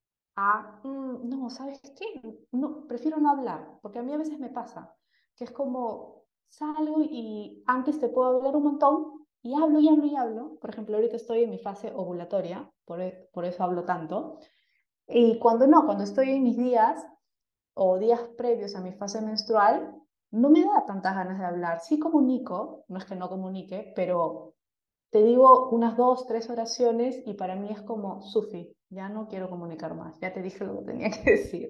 Speaker 2: a, mm, no, ¿sabes qué? No, prefiero no hablar, porque a mí a veces me pasa, que es como salgo y antes te puedo hablar un montón y hablo y hablo y hablo. Por ejemplo, ahorita estoy en mi fase ovulatoria, por, e- por eso hablo tanto. Y cuando no, cuando estoy en mis días o días previos a mi fase menstrual, no me da tantas ganas de hablar. Sí comunico, no es que no comunique, pero te digo unas dos, tres oraciones y para mí es como, Sufi, ya no quiero comunicar más, ya te dije lo que tenía que decir.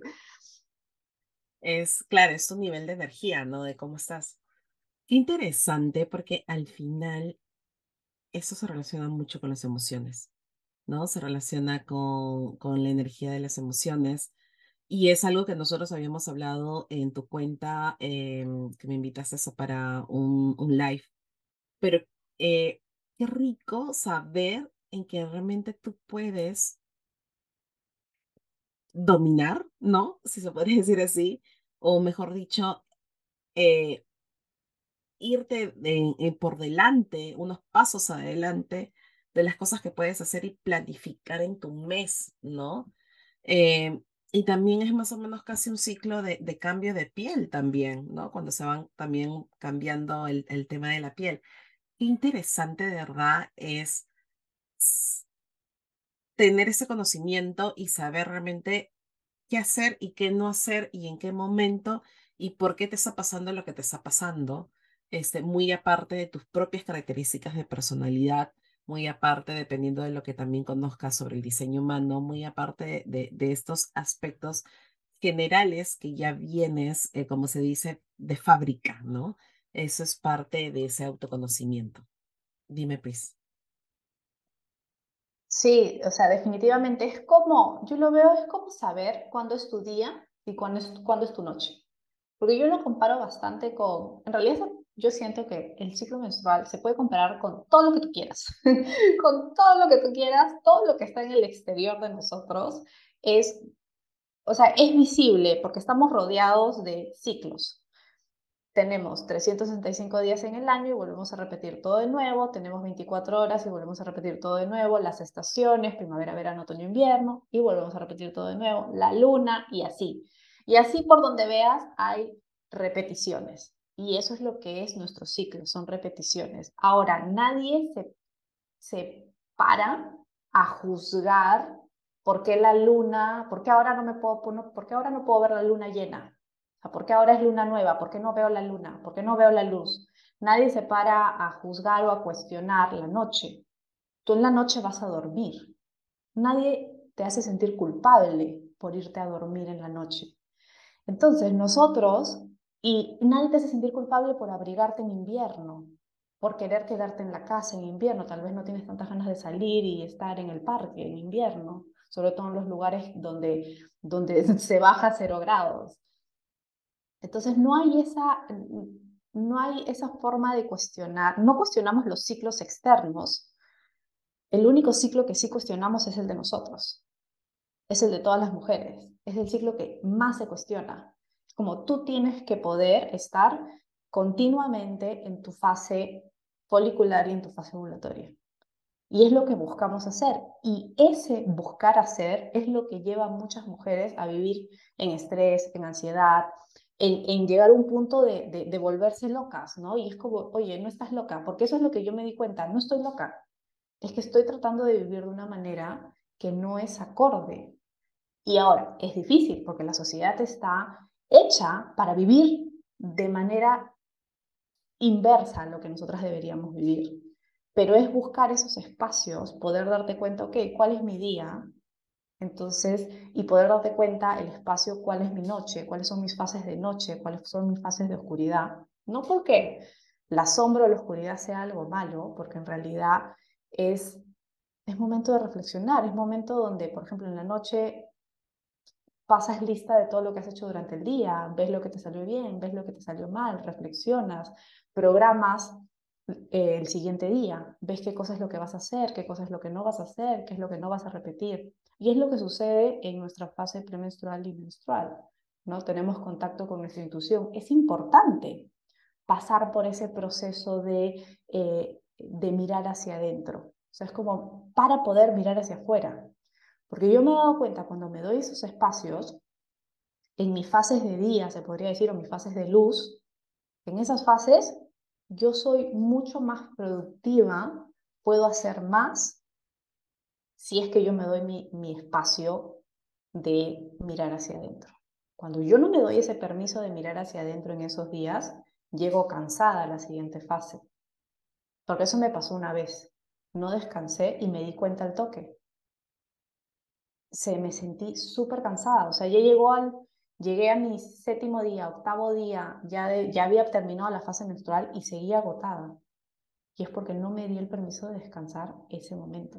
Speaker 1: Es, claro, es tu nivel de energía, ¿no? De cómo estás. Qué interesante, porque al final eso se relaciona mucho con las emociones, ¿no? Se relaciona con, con la energía de las emociones. Y es algo que nosotros habíamos hablado en tu cuenta, em, que me invitaste a para un, un live. Pero eh, qué rico saber en que realmente tú puedes dominar, ¿no? Si se podría decir así, o mejor dicho, eh, irte de- eh, por delante, unos pasos adelante de las cosas que puedes hacer y planificar en tu mes, ¿no? Eh, y también es más o menos casi un ciclo de, de cambio de piel también, ¿no? Cuando se van también cambiando el, el tema de la piel. Qué interesante de verdad es s- tener ese conocimiento y saber realmente qué hacer y qué no hacer y en qué momento y por qué te está pasando lo que te está pasando, este, muy aparte de tus propias características de personalidad, muy aparte dependiendo de lo que también conozcas sobre el diseño humano, muy aparte de, de, de estos aspectos generales que ya vienes, eh, como se dice, de fábrica, ¿no? Eso es parte de ese autoconocimiento. Dime, Pris.
Speaker 2: Sí, o sea, definitivamente es como, yo lo veo, es como saber cuándo es tu día y cuándo es, cuándo es tu noche. Porque yo lo comparo bastante con, en realidad yo siento que el ciclo menstrual se puede comparar con todo lo que tú quieras, con todo lo que tú quieras, todo lo que está en el exterior de nosotros es, o sea, es visible porque estamos rodeados de ciclos. Tenemos trescientos sesenta y cinco días en el año y volvemos a repetir todo de nuevo, tenemos veinticuatro horas y volvemos a repetir todo de nuevo, las estaciones, primavera, verano, otoño, invierno, y volvemos a repetir todo de nuevo, la luna y así. Y así por donde veas hay repeticiones. Y eso es lo que es nuestro ciclo, son repeticiones. Ahora, nadie se, se para a juzgar por qué la luna, por qué ahora no me puedo, por qué ahora no puedo ver la luna llena. ¿Por qué ahora es luna nueva? ¿Por qué no veo la luna? ¿Por qué no veo la luz? Nadie se para a juzgar o a cuestionar la noche. Tú en la noche vas a dormir. Nadie te hace sentir culpable por irte a dormir en la noche. Entonces nosotros, y nadie te hace sentir culpable por abrigarte en invierno, por querer quedarte en la casa en invierno. Tal vez no tienes tantas ganas de salir y estar en el parque en invierno, sobre todo en los lugares donde, donde se baja a cero grados. Entonces no hay esa, no hay esa forma de cuestionar, no cuestionamos los ciclos externos. El único ciclo que sí cuestionamos es el de nosotros, es el de todas las mujeres, es el ciclo que más se cuestiona. Como tú tienes que poder estar continuamente en tu fase folicular y en tu fase ovulatoria. Y es lo que buscamos hacer. Y ese buscar hacer es lo que lleva a muchas mujeres a vivir en estrés, en ansiedad, en, en llegar a un punto de, de, de volverse locas, ¿no? Y es como, oye, no estás loca, porque eso es lo que yo me di cuenta, no estoy loca, es que estoy tratando de vivir de una manera que no es acorde. Y ahora, es difícil porque la sociedad está hecha para vivir de manera inversa a lo que nosotras deberíamos vivir. Pero es buscar esos espacios, poder darte cuenta, ok, ¿cuál es mi día? Entonces, y poder darte cuenta el espacio, cuál es mi noche, cuáles son mis fases de noche, cuáles son mis fases de oscuridad. No porque la sombra o la oscuridad sea algo malo, porque en realidad es, es momento de reflexionar, es momento donde, por ejemplo, en la noche pasas lista de todo lo que has hecho durante el día, ves lo que te salió bien, ves lo que te salió mal, reflexionas, programas eh, el siguiente día, ves qué cosa es lo que vas a hacer, qué cosa es lo que no vas a hacer, qué es lo que no vas a repetir. Y es lo que sucede en nuestra fase premenstrual y menstrual, ¿no? Tenemos contacto con nuestra intuición. Es importante pasar por ese proceso de, eh, de mirar hacia adentro. O sea, es como para poder mirar hacia afuera. Porque yo me he dado cuenta cuando me doy esos espacios, en mis fases de día, se podría decir, o mis fases de luz, en esas fases yo soy mucho más productiva, puedo hacer más si es que yo me doy mi, mi espacio de mirar hacia adentro. Cuando yo no me doy ese permiso de mirar hacia adentro en esos días, llego cansada a la siguiente fase. Porque eso me pasó una vez. No descansé y me di cuenta al toque. Se me sentí súper cansada. O sea, ya llegó al, llegué a mi séptimo día, octavo día, ya, de, ya había terminado la fase menstrual y seguía agotada. Y es porque no me di el permiso de descansar ese momento.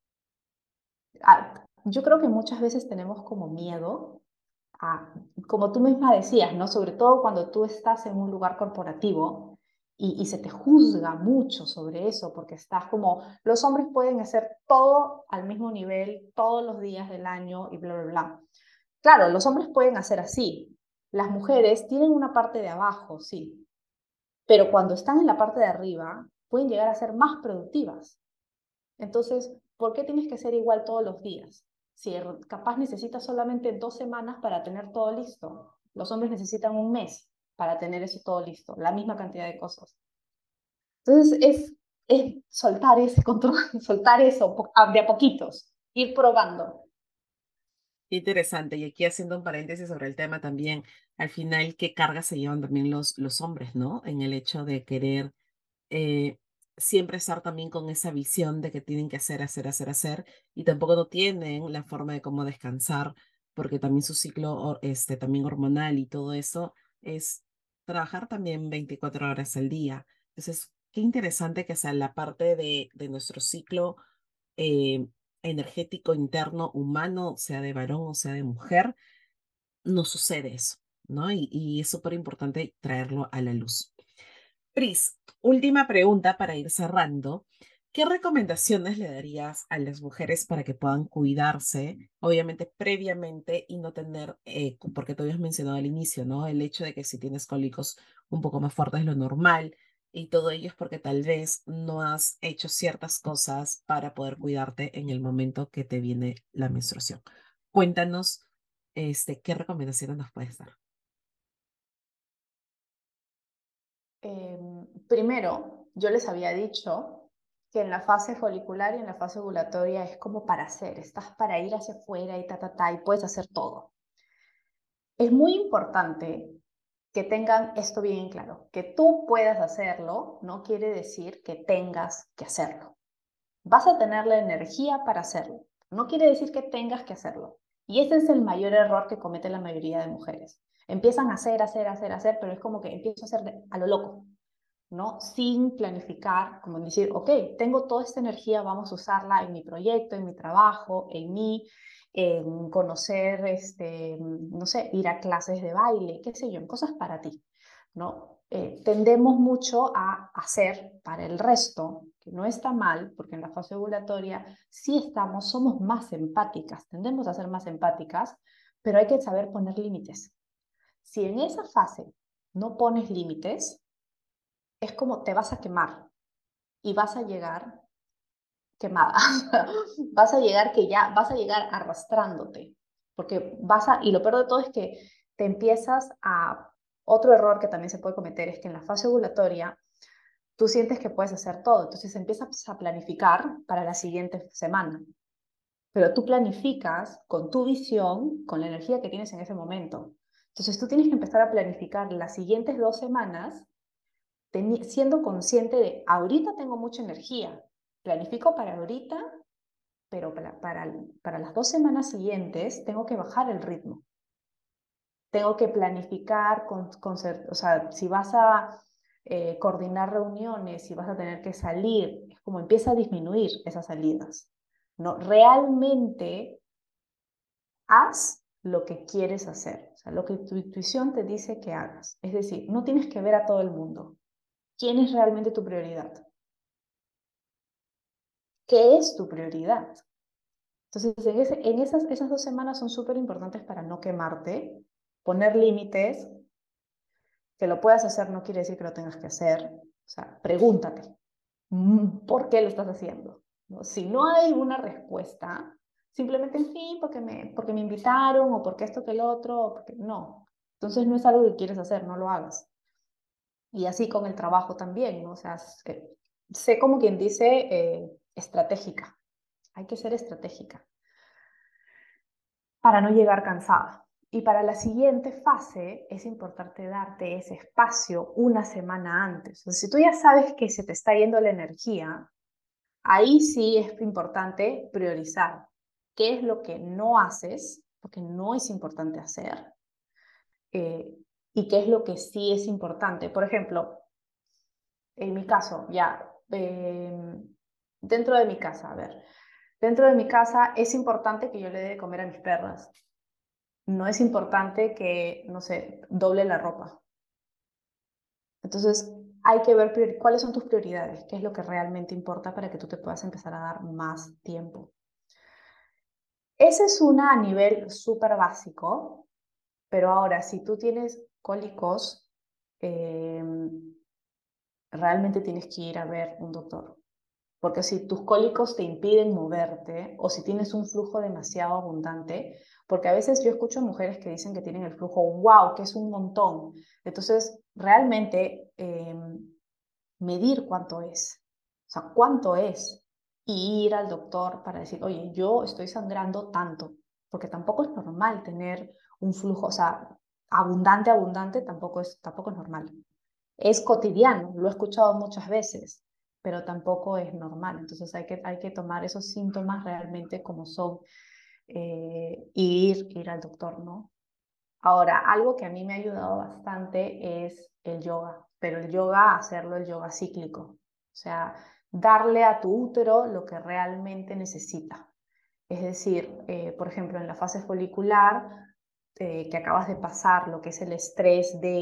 Speaker 2: Ah, yo creo que muchas veces tenemos como miedo a, como tú misma decías, ¿no? Sobre todo cuando tú estás en un lugar corporativo y, y se te juzga mucho sobre eso, porque estás como, los hombres pueden hacer todo al mismo nivel todos los días del año y bla, bla, bla. Claro, los hombres pueden hacer así. Las mujeres tienen una parte de abajo, sí, pero cuando están en la parte de arriba, pueden llegar a ser más productivas. Entonces, ¿por qué tienes que ser igual todos los días? Si capaz necesitas solamente dos semanas para tener todo listo. Los hombres necesitan un mes para tener eso todo listo, la misma cantidad de cosas. Entonces, es, es soltar ese control, soltar eso de a poquitos, ir probando.
Speaker 1: Interesante, y aquí haciendo un paréntesis sobre el tema también, al final, ¿qué carga se llevan también los, los hombres, ¿no? En el hecho de querer eh, siempre estar también con esa visión de que tienen que hacer, hacer, hacer, hacer, y tampoco no tienen la forma de cómo descansar, porque también su ciclo hor- este, también hormonal y todo eso es trabajar también veinticuatro horas al día. Entonces, qué interesante que sea la parte de, de nuestro ciclo eh, energético interno humano, sea de varón o sea de mujer, no sucede eso, ¿no? Y, y es súper importante traerlo a la luz. Pris, última pregunta para ir cerrando. ¿Qué recomendaciones le darías a las mujeres para que puedan cuidarse, obviamente previamente y no tener, eh, cu- porque tú habías mencionado al inicio, ¿no? El hecho de que si tienes cólicos un poco más fuertes de lo normal y todo ello es porque tal vez no has hecho ciertas cosas para poder cuidarte en el momento que te viene la menstruación. Cuéntanos, este, ¿qué recomendaciones nos puedes dar?
Speaker 2: Em, primero, yo les había dicho que en la fase folicular y en la fase ovulatoria es como para hacer, estás para ir hacia afuera y ta, ta, ta, y puedes hacer todo. Es muy importante que tengan esto bien claro, que tú puedas hacerlo no quiere decir que tengas que hacerlo. Vas a tener la energía para hacerlo, no quiere decir que tengas que hacerlo. Y ese es el mayor error que comete la mayoría de mujeres. Empiezan a hacer, hacer, hacer, hacer, pero es como que empiezo a hacer a lo loco, ¿no? Sin planificar, como decir, ok, tengo toda esta energía, vamos a usarla en mi proyecto, en mi trabajo, en mí, en conocer, este, no sé, ir a clases de baile, qué sé yo, en cosas para ti, ¿no? Eh, tendemos mucho a hacer para el resto, que no está mal, porque en la fase ovulatoria sí estamos, somos más empáticas, tendemos a ser más empáticas, pero hay que saber poner límites. Si en esa fase no pones límites, es como te vas a quemar y vas a llegar quemada. Vas a llegar que ya, vas a llegar arrastrándote, porque vas a, y lo peor de todo es que te empiezas a, otro error que también se puede cometer es que en la fase ovulatoria tú sientes que puedes hacer todo, entonces empiezas a planificar para la siguiente semana, pero tú planificas con tu visión, con la energía que tienes en ese momento. Entonces tú tienes que empezar a planificar las siguientes dos semanas siendo consciente de, ahorita tengo mucha energía, planifico para ahorita, pero para, para, para las dos semanas siguientes tengo que bajar el ritmo. Tengo que planificar, con, con, o sea, si vas a eh, coordinar reuniones, si vas a tener que salir, es como empieza a disminuir esas salidas. ¿No? Realmente haz lo que quieres hacer, o sea, lo que tu intuición te dice que hagas. Es decir, no tienes que ver a todo el mundo. ¿Quién es realmente tu prioridad? ¿Qué es tu prioridad? Entonces, en, ese, en esas, esas dos semanas son súper importantes para no quemarte, poner límites, que lo puedas hacer no quiere decir que lo tengas que hacer. O sea, pregúntate, mm, ¿por qué lo estás haciendo? ¿No? Si no hay una respuesta, simplemente en fin, porque me, porque me invitaron, o porque esto que el otro, o porque no. Entonces no es algo que quieres hacer, no lo hagas. Y así con el trabajo también, ¿no? O sea, sé, sé como quien dice, eh, estratégica. Hay que ser estratégica para no llegar cansada. Y para la siguiente fase es importante darte ese espacio una semana antes. O sea, si tú ya sabes que se te está yendo la energía, ahí sí es importante priorizar qué es lo que no haces, porque no es importante hacer, eh, y qué es lo que sí es importante. Por ejemplo, en mi caso, ya, eh, dentro de mi casa, a ver, dentro de mi casa es importante que yo le dé de comer a mis perras. No es importante que, no sé, doble la ropa. Entonces, hay que ver cuáles son tus prioridades, qué es lo que realmente importa para que tú te puedas empezar a dar más tiempo. Ese es una a nivel súper básico, pero ahora, si tú tienes cólicos, eh, realmente tienes que ir a ver un doctor. Porque si tus cólicos te impiden moverte o si tienes un flujo demasiado abundante, porque a veces yo escucho mujeres que dicen que tienen el flujo, wow, que es un montón. Entonces, realmente eh, medir cuánto es, o sea, cuánto es, y ir al doctor para decir, oye, yo estoy sangrando tanto, porque tampoco es normal tener un flujo, o sea, abundante, abundante, tampoco es, tampoco es normal. Es cotidiano, lo he escuchado muchas veces, pero tampoco es normal. Entonces hay que, hay que tomar esos síntomas realmente como son, eh, y ir, ir al doctor, ¿no? Ahora, algo que a mí me ha ayudado bastante es el yoga, pero el yoga, hacerlo el yoga cíclico, o sea, darle a tu útero lo que realmente necesita. Es decir, eh, por ejemplo, en la fase folicular, eh, que acabas de pasar, lo que es el estrés de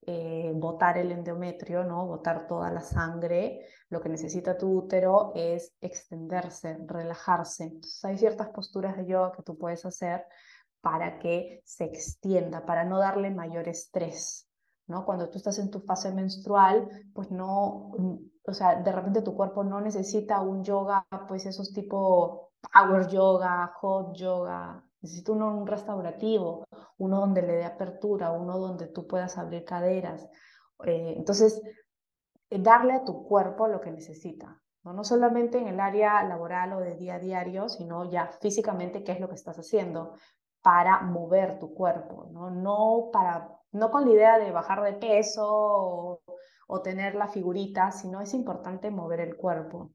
Speaker 2: eh, botar el endometrio, ¿no? Botar toda la sangre. Lo que necesita tu útero es extenderse, relajarse. Entonces hay ciertas posturas de yoga que tú puedes hacer para que se extienda, para no darle mayor estrés, ¿no? Cuando tú estás en tu fase menstrual, pues no, o sea, de repente tu cuerpo no necesita un yoga, pues esos tipo power yoga, hot yoga, necesita uno un restaurativo, uno donde le dé apertura, uno donde tú puedas abrir caderas. Eh, entonces, eh, darle a tu cuerpo lo que necesita, ¿no? No solamente en el área laboral o de día a diario, sino ya físicamente qué es lo que estás haciendo para mover tu cuerpo, ¿no? No, para, no con la idea de bajar de peso o, o tener la figurita, sino es importante mover el cuerpo.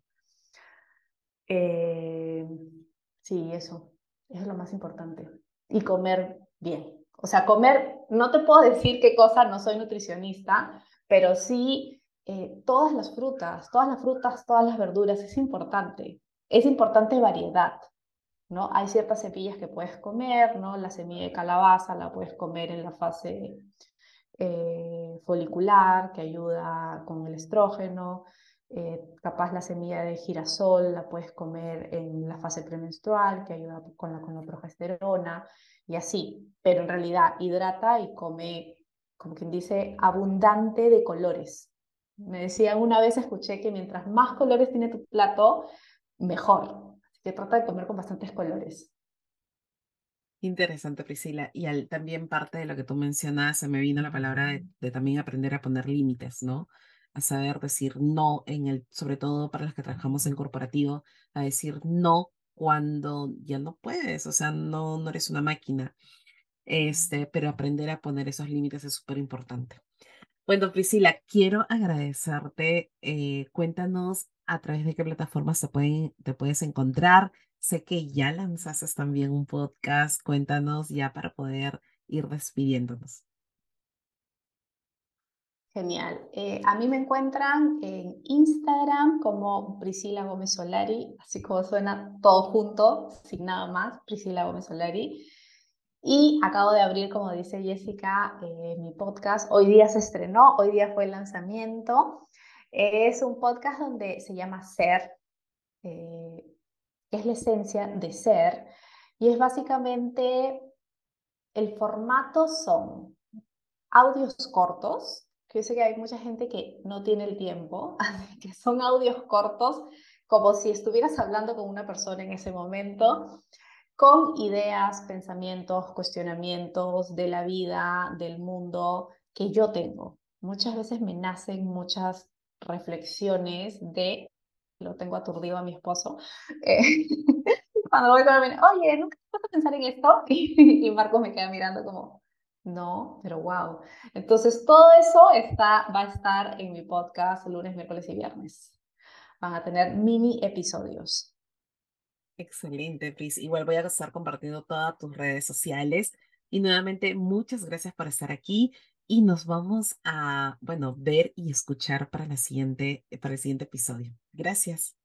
Speaker 2: Eh, sí, eso, eso es lo más importante. Y comer bien. O sea, comer, no te puedo decir qué cosa, no soy nutricionista, pero sí eh, todas las frutas, todas las frutas, todas las verduras, es importante. Es importante variedad, ¿no? Hay ciertas semillas que puedes comer, ¿no? La semilla de calabaza la puedes comer en la fase eh, folicular, que ayuda con el estrógeno. Eh, capaz la semilla de girasol la puedes comer en la fase premenstrual, que ayuda con la, con la progesterona, y así. Pero en realidad hidrata y come, como quien dice, abundante de colores. Me decían una vez, escuché que mientras más colores tiene tu plato, mejor. Así que trata de comer con bastantes colores.
Speaker 1: Interesante, Priscila. Y al, también parte de lo que tú mencionas, se me vino la palabra de, de también aprender a poner límites, ¿no? A saber decir no en el, sobre todo para los que trabajamos en corporativo, a decir no cuando ya no puedes, o sea, no, no eres una máquina, este, pero aprender a poner esos límites es súper importante. Bueno, Priscila, quiero agradecerte. Eh, cuéntanos a través de qué plataformas te pueden, te puedes encontrar. Sé que ya lanzaste también un podcast. Cuéntanos ya para poder ir despidiéndonos.
Speaker 2: Genial. Eh, a mí me encuentran en Instagram como Priscila Gómez Solari, así como suena todo junto, sin nada más, Priscila Gómez Solari. Y acabo de abrir, como dice Jessica, eh, mi podcast. Hoy día se estrenó, hoy día fue el lanzamiento. Es un podcast donde se llama Ser, eh, que es la esencia de ser. Y es básicamente, el formato son audios cortos, que yo sé que hay mucha gente que no tiene el tiempo, así que son audios cortos, como si estuvieras hablando con una persona en ese momento, con ideas, pensamientos, cuestionamientos de la vida, del mundo que yo tengo. Muchas veces me nacen muchas reflexiones de, lo tengo aturdido a mi esposo, eh, cuando voy con él, oye, ¿nunca te vas a pensar en esto? Y, y Marcos me queda mirando como, no, pero wow. Entonces, todo eso está, va a estar en mi podcast lunes, miércoles y viernes. Van a tener mini episodios.
Speaker 1: Excelente, Pris. Igual voy a estar compartiendo todas tus redes sociales. Y nuevamente, muchas gracias por estar aquí. Y nos vamos a, bueno, ver y escuchar para la siguiente, para el siguiente episodio. Gracias.